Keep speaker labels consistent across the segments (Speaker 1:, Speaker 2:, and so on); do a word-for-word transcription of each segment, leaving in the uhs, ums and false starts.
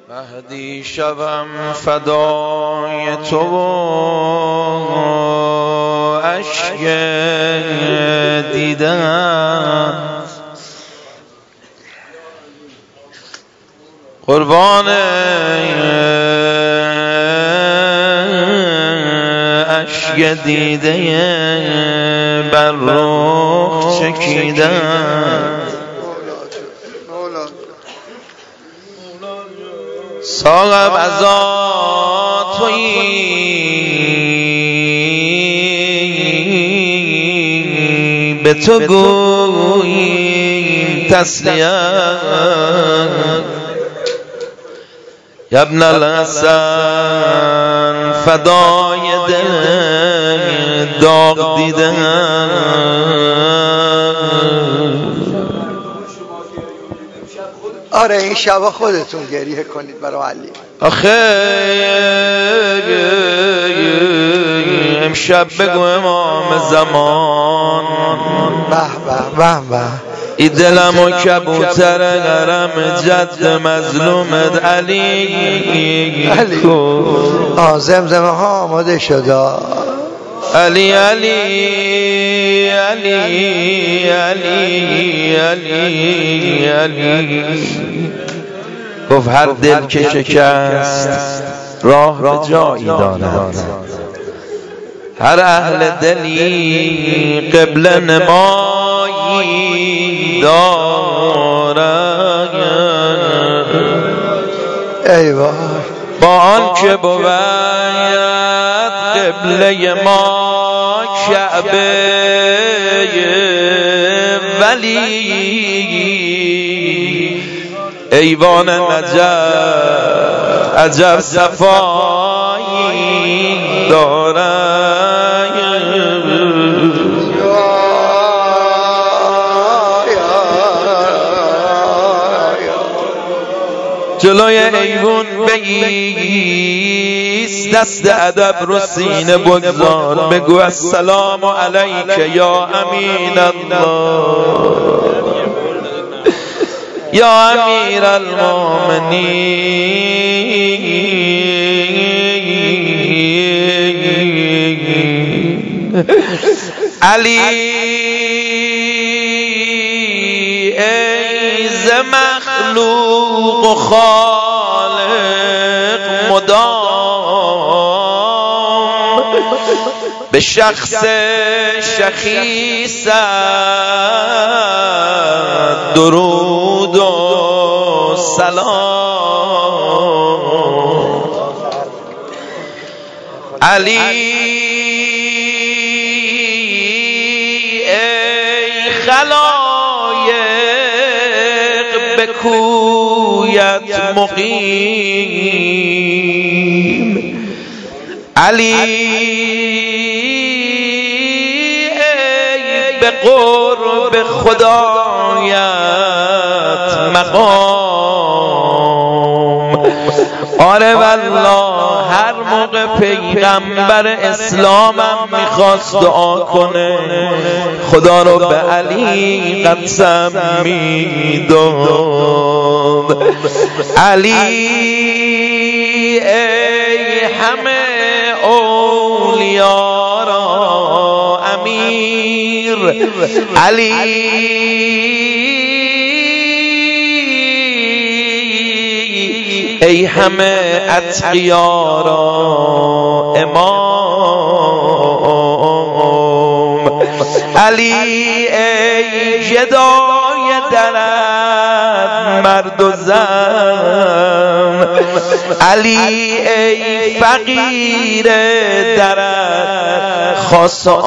Speaker 1: مهدی شوم فدای تو و اشک دیدن، قربان اشک دیده بر رخ چکیدن. ساغب ازا تویی به تو گوییم تسلیت، یا ابن الحسن فدای دل داغ دیدن.
Speaker 2: آره این شبا خودتون گریه کنید برای علی.
Speaker 1: آخه امشب بگو امام زمان
Speaker 2: به به به به
Speaker 1: ای دلم و کبوتر غرم جد مظلومت علی
Speaker 2: علی آه زمزمه ها آماده شده.
Speaker 1: علی علی علی علی علی علی گفت هر دل که شکست راه به جایی دارد، هر اهل دلی قبله نمایی دارد.
Speaker 2: ای وای
Speaker 1: با آن که بود قبله ما کعبه ولی ایوان نجف عجب صفایی دارد. جلوی ایوان بایست، دست ادب رو سینه بگذار، بگو السلام علیک یا امین الله یا امیر المؤمنین. علی ای ز مخلوق و خالق مدام به شخص شخیصت درود و سلام. علی ای خلایق به کویت مقیم، علی ای به قرب خدایت مقام. آره والله هر موقع پیغمبر اسلامم میخواست دعا کنه خدا رو به علی قسم میداد. علی ای همه اولیا را امیر، علی ای همه اتقیا را امام. علی ای جدای درد مرد و زن، علی ای فقیر درد خاص و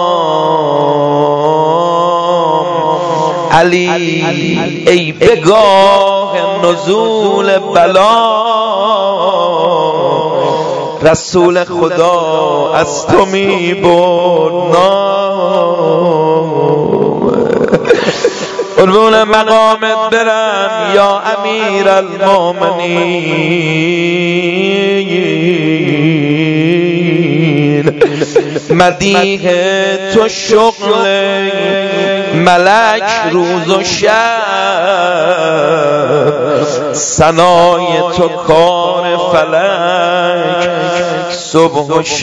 Speaker 1: عام. علی ای بگاه نزول بلا رسول خدا از تو می برد نام. قربون مقامت برم یا امیر المؤمنین. مدیح تو شغل ملک روز و شب، ثنای تو کار فلک صبح و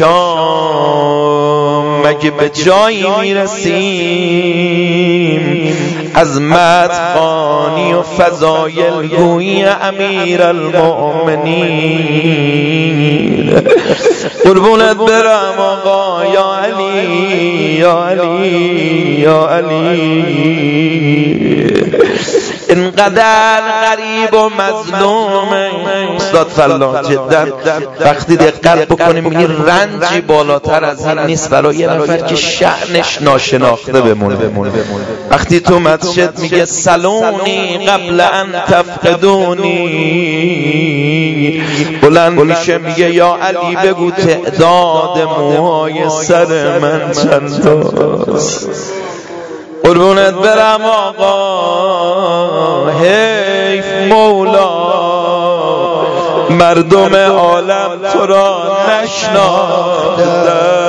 Speaker 1: شام. مگه به جایی میرسیم از مدحانی و فضایل گویی امیر المؤمنین؟ قربونت برم آقا یا علی یا علی یا علی. اینقدر غریب و مظلومه استاد فلا جدا. وقتی دقت بکنیم میگی رنجی بالاتر از این نیست برای یه نفر که شأنش ناشناخته بمونه. وقتی تو مسجد میگه سلونی قبل ان تفقدونی، بلند میشه میگه یا علی بگو تعداد موهای سر من چند است. قربونت برم آقا، حیف مولا مردم عالم تو را نشناختند.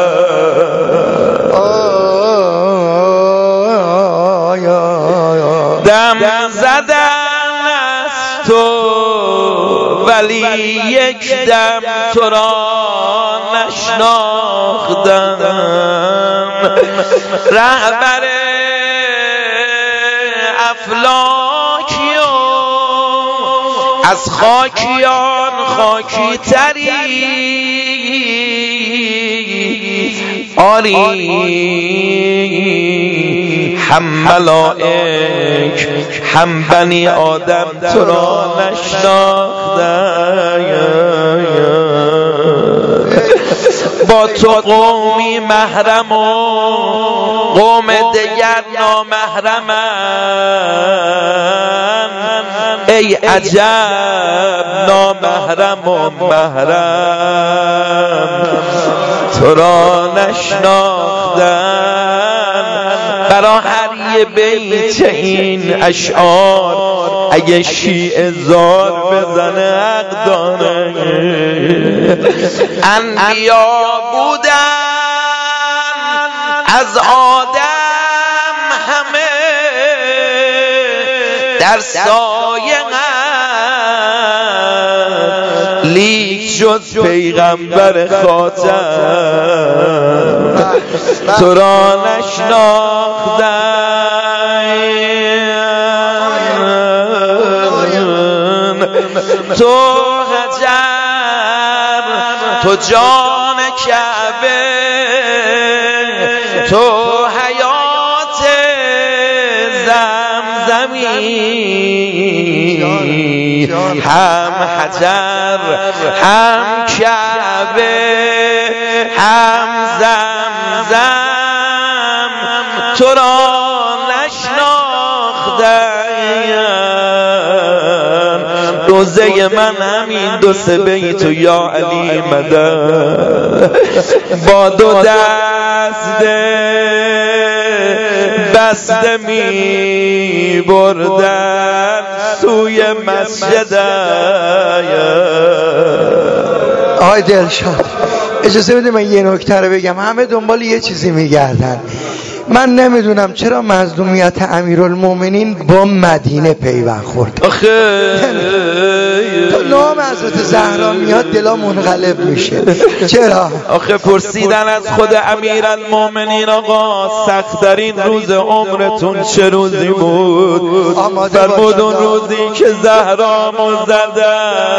Speaker 1: دم زدن از تو ولی یک دم تو را نشناختند. رهبر افلاکی و از خاکیان خاکی تری، آری هم ملائک هم بنی آدم تو را نشناختند. با تو قومی محرم و قوم دیگر نامحرمن، ای عجب نامحرم و محرم تو را نشناختند. برا هر یه بیت این اشعار اگه شیعه زار بزنه حق داره. انبیا بودن از آدم همه در سایه هم، لیک جز پیغمبر خاتم تو را نشناختند. تو حجر تو جان کعبه تو حیات زمزمی، هم حجر هم کعبه هم زمزم تو را نشناختند. روزه من همین دو سه بیت و یا علی مدد با دو دست بسته می بردن سوی مسجد.
Speaker 2: آقای دلشاد اجازه بده من یه نکته رو بگم. همه دنبال یه چیزی میگردن. من نمیدونم چرا مظلومیت امیرالمومنین با مدینه پیوند خورد.
Speaker 1: آخه
Speaker 2: تا نام حضرت زهرا میاد دلا منقلب میشه. چرا؟
Speaker 1: آخه پرسیدن از خود امیرالمومنین آقا سخت‌ترین روز عمرتون چه روزی بود؟ فرمود اون روزی که زهرا مزده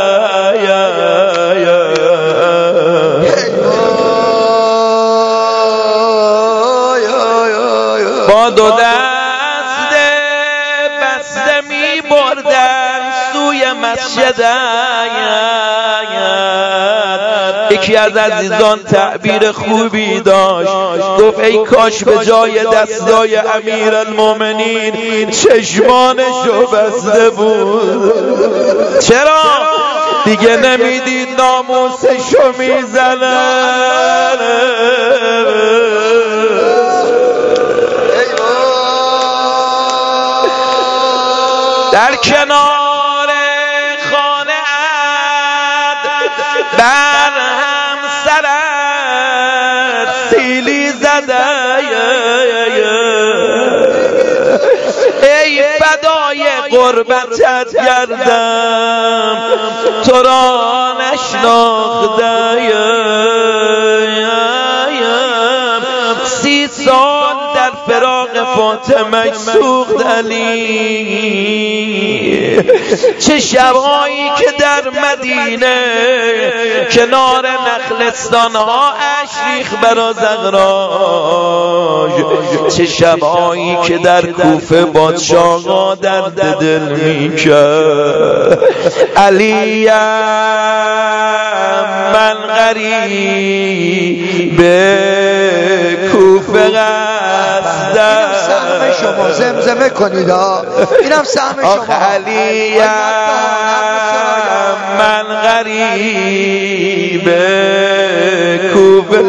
Speaker 1: با دو دست بسته می بردن سوی مسجد. یکی از عزیزان تعبیر خوبی داشت، گفت ای کاش به جای دستای امیرالمومنین چشمانشو بسته بود. چرا؟ دیگه نمیدید ناموسشو میزنن. در کنار خانه ات بر هم سرت غربتت گردم تو را نشناختم سی سال در فراق فاطمه سوخت علی چه شبایی که در مدینه کنار نخلستان ها اشریخ برا زغراش چه شبایی که در کوفه بادشاه ها درد دل میکرد علی من غریب کوفه قصدم
Speaker 2: سهم شما زمزمه کنید ها اینم سهم شما
Speaker 1: علی من غریب کوفه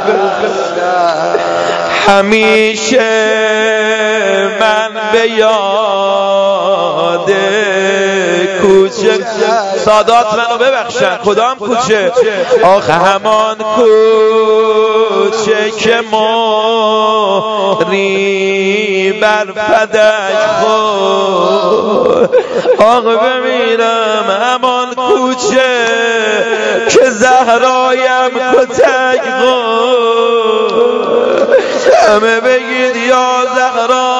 Speaker 1: همیشه من به یاد کوچه سادات منو ببخشن خدا هم کوچه آخه همان کوچه که ماری بر فدک خود آخه بمیرم همان کوچه که زهرایم کتک خود همه بگید یا زهرا